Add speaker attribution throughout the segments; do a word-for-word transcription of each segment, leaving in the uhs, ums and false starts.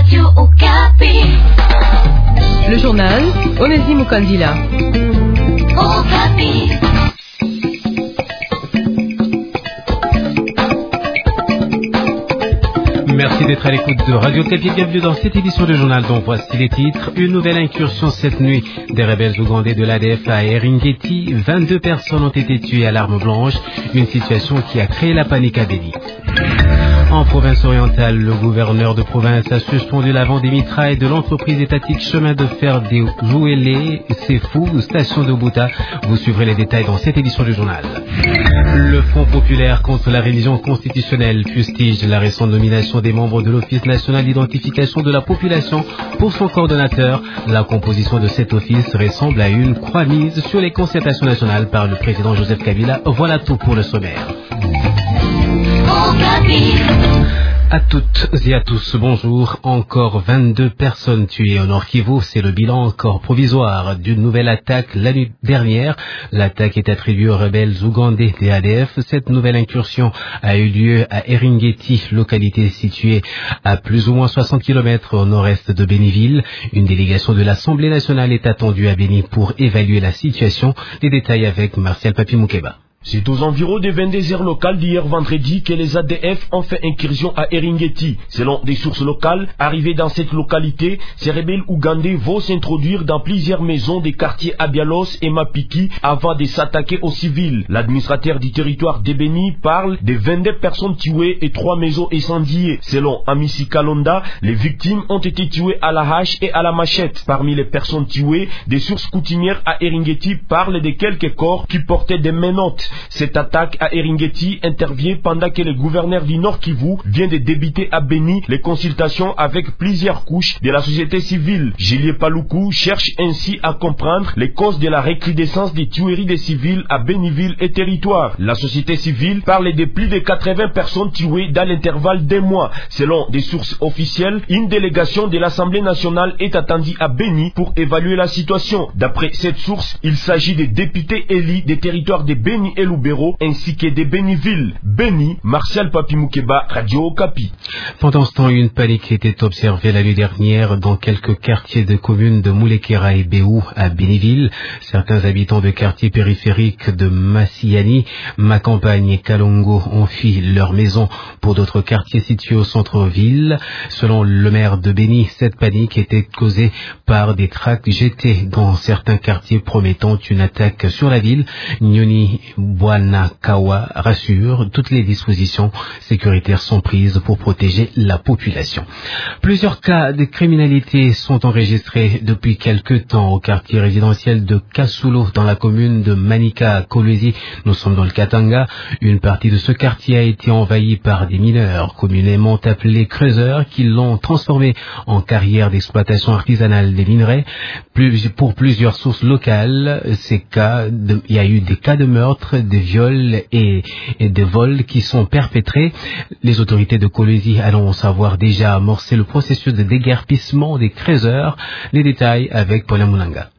Speaker 1: Radio Okapi.
Speaker 2: Le journal Onésime Kandila.
Speaker 1: Okapi.
Speaker 3: Merci d'être à l'écoute de Radio Okapi. Bienvenue dans cette édition de journal dont voici les titres. Une nouvelle incursion cette nuit des rebelles ougandais de l'A D F à Eringeti. vingt-deux personnes ont été tuées à l'arme blanche. Une situation qui a créé la panique à Béni. En province orientale, le gouverneur de province a suspendu la vente des mitrailles de l'entreprise étatique Chemin de fer des Jouélé, C'est Fou, station de Bouta. Vous suivrez les détails dans cette édition du journal. Le Front populaire contre la révision constitutionnelle fustige la récente nomination des membres de l'Office national d'identification de la population pour son coordonnateur. La composition de cet office ressemble à une croix mise sur les concertations nationales par le président Joseph Kabila. Voilà tout pour le sommaire. À toutes et à tous, bonjour. Encore vingt-deux personnes tuées au Nord Kivu. C'est le bilan encore provisoire d'une nouvelle attaque la nuit dernière. L'attaque est attribuée aux rebelles ougandais des A D F. Cette nouvelle incursion a eu lieu à Eringeti, localité située à plus ou moins soixante kilomètres au nord-est de Béniville. Une délégation de l'Assemblée nationale est attendue à Béni pour évaluer la situation. Les détails avec Martial Papi Moukeba.
Speaker 4: C'est aux environs des vingt-deux heures locales d'hier vendredi que les A D F ont fait incursion à Eringeti. Selon des sources locales, arrivés dans cette localité, ces rebelles ougandais vont s'introduire dans plusieurs maisons des quartiers Abialos et Mapiki avant de s'attaquer aux civils. L'administrateur du territoire d'Ebeni parle de vingt-deux personnes tuées et trois maisons incendiées. Selon Amissi Kalonda, les victimes ont été tuées à la hache et à la machette. Parmi les personnes tuées, des sources coutumières à Eringeti parlent de quelques corps qui portaient des menottes. Cette attaque à Eringeti intervient pendant que le gouverneur du Nord Kivu vient de débuter à Béni les consultations avec plusieurs couches de la société civile. Julien Paluku cherche ainsi à comprendre les causes de la recrudescence des tueries des civils à Béniville et territoire. La société civile parle de plus de quatre-vingts personnes tuées dans l'intervalle d'un mois. Selon des sources officielles, une délégation de l'Assemblée nationale est attendue à Béni pour évaluer la situation. D'après cette source, il s'agit des députés élus des territoires de Béni et Lubero ainsi que des Béniville. Béni, Martial Papi Moukeba, Radio Okapi.
Speaker 3: Pendant ce temps, une panique était observée la nuit dernière dans quelques quartiers de communes de Moulekera et Béou à Béniville. Certains habitants de quartiers périphériques de Massiani, Macampagne et Kalongo ont fui leur maison pour d'autres quartiers situés au centre-ville. Selon le maire de Béni, cette panique était causée par des tracts jetés dans certains quartiers promettant une attaque sur la ville. Nyoni Bwanakawa rassure, toutes les dispositions sécuritaires sont prises pour protéger la population. Plusieurs cas de criminalité sont enregistrés depuis quelque temps au quartier résidentiel de Kasulo dans la commune de Manika Kolwezi. Nous sommes dans le Katanga. Une partie de ce quartier a été envahie par des mineurs communément appelés creuseurs qui l'ont transformé en carrière d'exploitation artisanale des minerais. Plus, pour plusieurs sources locales, ces cas de, il y a eu des cas de meurtre, de viols et, et de vols qui sont perpétrés. Les autorités de Kolwezi annoncent avoir déjà amorcé le processus de déguerpissement des creuseurs. Les détails avec Paul Moulanga.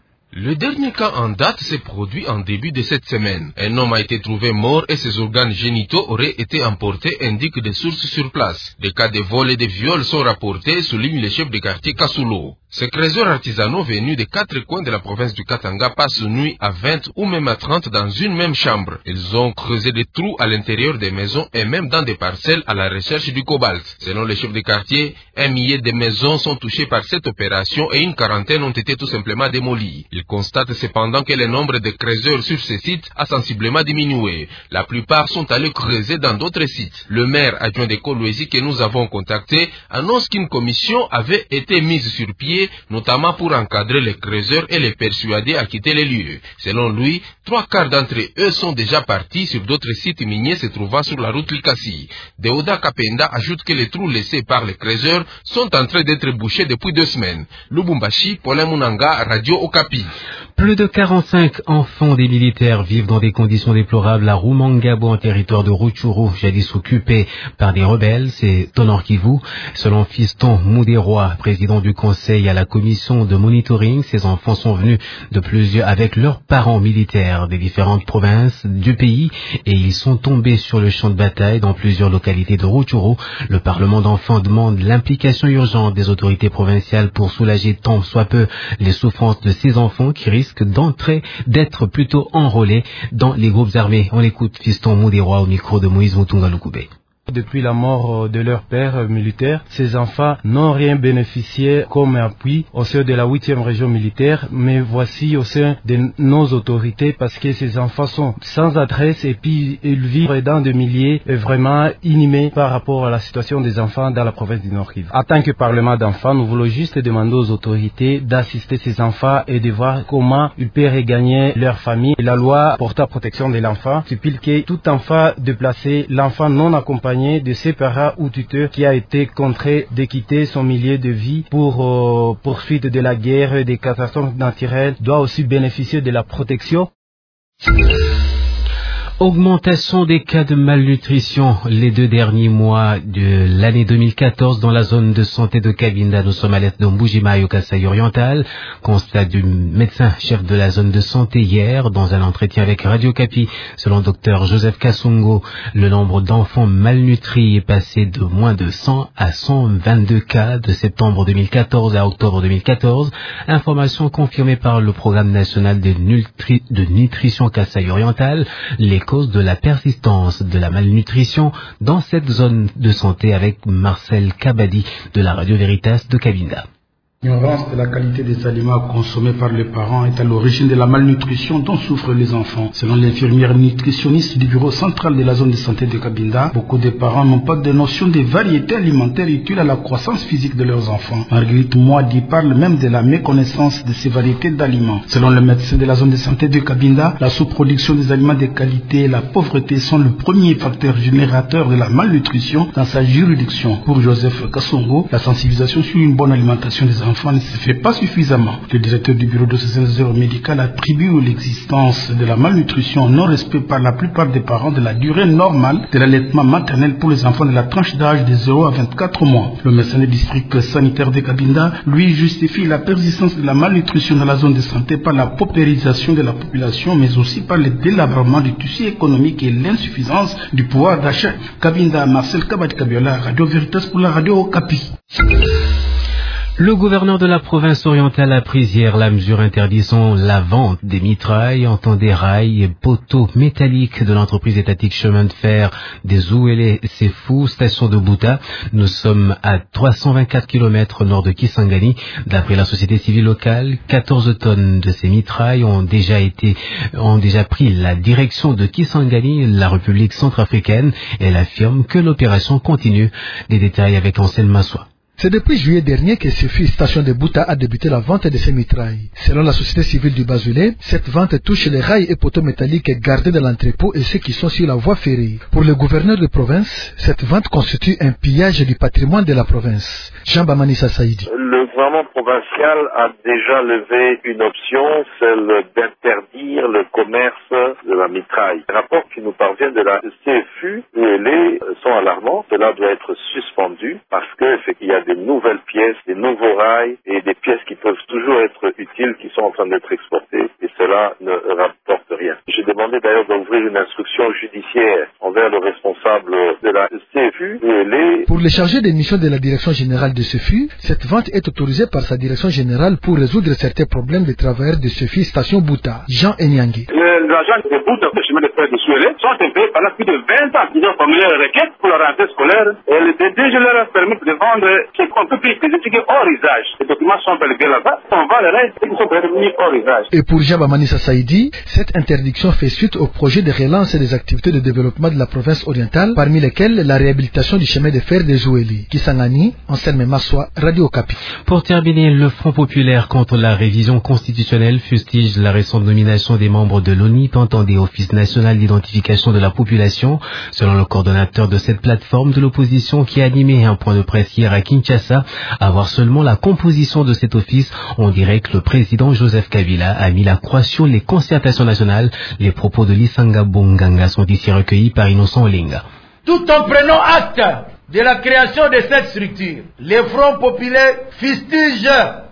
Speaker 5: Le dernier cas en date s'est produit en début de cette semaine. Un homme a été trouvé mort et ses organes génitaux auraient été emportés, indiquent des sources sur place. Des cas de vol et de viol sont rapportés, souligne le chef de quartier Kasulo. Ces creuseurs artisanaux venus des quatre coins de la province du Katanga passent nuit à vingt ou même à trente dans une même chambre. Ils ont creusé des trous à l'intérieur des maisons et même dans des parcelles à la recherche du cobalt. Selon le chef de quartier, un millier de maisons sont touchées par cette opération et une quarantaine ont été tout simplement démolies. Il constate cependant que le nombre de creuseurs sur ces sites a sensiblement diminué. La plupart sont allés creuser dans d'autres sites. Le maire adjoint de Kolwezi que nous avons contacté annonce qu'une commission avait été mise sur pied, notamment pour encadrer les creuseurs et les persuader à quitter les lieux. Selon lui, trois quarts d'entre eux sont déjà partis sur d'autres sites miniers se trouvant sur la route Likasi. Deoda Kapenda ajoute que les trous laissés par les creuseurs sont en train d'être bouchés depuis deux semaines. Lubumbashi, Paulin Munanga, Radio Okapi.
Speaker 3: Plus de quarante-cinq enfants des militaires vivent dans des conditions déplorables à Rumangabo, en territoire de Rutshuru, jadis occupé par des rebelles. C'est au Nord Kivu. Selon Fiston Moudéroy, président du conseil via la commission de monitoring. Ces enfants sont venus de plusieurs avec leurs parents militaires des différentes provinces du pays et ils sont tombés sur le champ de bataille dans plusieurs localités de Rutshuru. Le Parlement d'enfants demande l'implication urgente des autorités provinciales pour soulager tant soit peu les souffrances de ces enfants qui risquent d'entrer, d'être plutôt enrôlés dans les groupes armés. On écoute Fiston Moudéroy au micro de Moïse Mutunga Lukube.
Speaker 1: Depuis la mort de leur père militaire, ces enfants n'ont rien bénéficié comme appui au sein de la huitième région militaire, mais voici au sein de nos autorités parce que ces enfants sont sans adresse et puis ils vivent dans des milliers vraiment inhumés par rapport à la situation des enfants dans la province du Nord-Kivu. En tant que Parlement d'enfants, nous voulons juste demander aux autorités d'assister ces enfants et de voir comment ils peuvent regagner leur famille. La loi portant protection de l'enfant stipule que tout enfant déplacé, l'enfant non accompagné de ses parents ou tuteurs qui a été contraint de quitter son milieu de vie pour euh, poursuite de la guerre et des catastrophes naturelles doit aussi bénéficier de la protection.
Speaker 3: Augmentation des cas de malnutrition les deux derniers mois de l'année deux mille quatorze dans la zone de santé de Cabinda. Nous sommes à l'est de Mbujima au Kasaï oriental. Constat du médecin chef de la zone de santé hier dans un entretien avec Radio Kapi. Selon docteur Joseph Kasongo, le nombre d'enfants malnutris est passé de moins de cent à cent vingt-deux cas de septembre deux mille quatorze à octobre deux mille quatorze. Information confirmée par le programme national de, nutri- de nutrition Kasaï oriental. Les cause de la persistance de la malnutrition dans cette zone de santé avec Marcel Kabadi de la Radio Veritas de Cabinda.
Speaker 6: L'ignorance de la qualité des aliments consommés par les parents est à l'origine de la malnutrition dont souffrent les enfants. Selon l'infirmière nutritionniste du bureau central de la zone de santé de Cabinda, beaucoup de parents n'ont pas de notion des variétés alimentaires utiles à la croissance physique de leurs enfants. Marguerite Moadi parle même de la méconnaissance de ces variétés d'aliments. Selon le médecin de la zone de santé de Cabinda, la sous-production des aliments de qualité et la pauvreté sont le premier facteur générateur de la malnutrition dans sa juridiction. Pour Joseph Kasongo, la sensibilisation sur une bonne alimentation des enfants enfants ne se fait pas suffisamment. Le directeur du bureau d'assistance médicale attribue l'existence de la malnutrition au non-respect par la plupart des parents de la durée normale de l'allaitement maternel pour les enfants de la tranche d'âge de zéro à vingt-quatre mois. Le médecin du district sanitaire de Cabinda, lui, justifie la persistance de la malnutrition dans la zone de santé par la paupérisation de la population, mais aussi par le délabrement du tissu économique et l'insuffisance du pouvoir d'achat. Cabinda, Marcel Kabadi-Kabiola, Radio Veritas pour la Radio Okapi.
Speaker 3: Le gouverneur de la province orientale a pris hier la mesure interdisant la vente des mitrailles, entendez rails et poteaux métalliques de l'entreprise étatique chemin de fer des Ouélé Sefou, station de Bouta. Nous sommes à trois cent vingt-quatre kilomètres nord de Kisangani. D'après la société civile locale, quatorze tonnes de ces mitrailles ont déjà été, ont déjà pris la direction de Kisangani, la République centrafricaine. Elle affirme que l'opération continue. Les détails avec Ansel Massoua.
Speaker 7: C'est depuis juillet dernier que Sefi, station de Bouta, a débuté la vente de ces mitrailles. Selon la société civile du Bazoulet, cette vente touche les rails et poteaux métalliques gardés dans l'entrepôt et ceux qui sont sur la voie ferrée. Pour le gouverneur de province, cette vente constitue un pillage du patrimoine de la province. Jean Bamanissa Saïdi.
Speaker 8: Le gouvernement provincial a déjà levé une option, celle d'interdire le commerce de la mitraille. Les rapports qui nous parviennent de la C F U les sont alarmants. Cela doit être suspendu parce que il y a des nouvelles pièces, des nouveaux rails et des pièces qui peuvent toujours être utiles qui sont en train d'être exportées et cela ne rapporte rien. J'ai demandé d'ailleurs d'ouvrir une instruction judiciaire envers le responsable de la C F U. Les...
Speaker 7: Pour les chargés des missions de la direction générale de C F U, cette vente est autorisée par sa direction générale pour résoudre certains problèmes des travailleurs de C F U station Bouta. Jean Enyangé.
Speaker 9: Les agents de Bouta, le chemin de fer de Souélé, sont impayés pendant plus de vingt ans. Ils ont formulé une requête pour la rentrée scolaire et le D D G leur a permis de vendre ce qu'on peut payer des études hors usage. Les documents sont bel et bien là-bas, on va le reste et ils sont devenus hors usage.
Speaker 7: Et pour Jaba Manissa Saïdi, cette interdiction fait suite au projet de relance des activités de développement de la province orientale, parmi lesquelles la réhabilitation du chemin de fer des Zouéli. Kisangani, Anselme Massoua, Radio Okapi.
Speaker 3: Pour terminer, le Front populaire contre la révision constitutionnelle fustige la récente nomination des membres de l'O N I tentant des offices national d'identification de la population. Selon le coordonnateur de cette plateforme de l'opposition qui a animé un point de presse hier à Kinshasa, à voir seulement la composition de cet office, on dirait que le président Joseph Kabila a mis la croix sur les concertations nationales. Les propos de Lisanga Bonganga sont ici recueillis par Innocent Olinga.
Speaker 10: Tout en prenant acte de la création de cette structure, le Front populaire fustige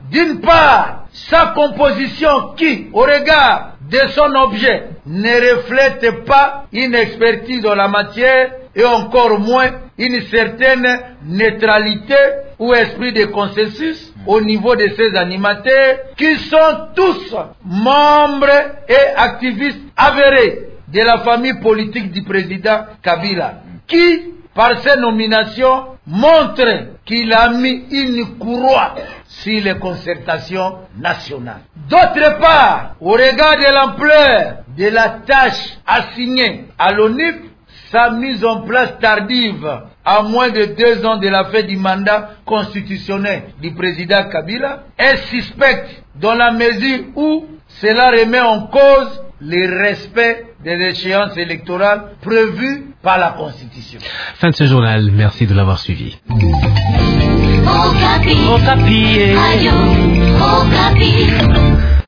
Speaker 10: d'une part, sa composition qui, au regard de son objet, ne reflète pas une expertise en la matière et encore moins une certaine neutralité ou esprit de consensus au niveau de ces animateurs qui sont tous membres et activistes avérés de la famille politique du président Kabila, qui, par ses nominations, montre qu'il a mis une courroie sur les concertations nationales. D'autre part, au regard de l'ampleur de la tâche assignée à l'ONIF, sa mise en place tardive à moins de deux ans de la fin du mandat constitutionnel du président Kabila est suspecte dans la mesure où cela remet en cause le respect des échéances électorales prévues par la Constitution.
Speaker 3: Fin de ce journal, merci de l'avoir suivi.
Speaker 11: Okapi. Okapi. Okapi.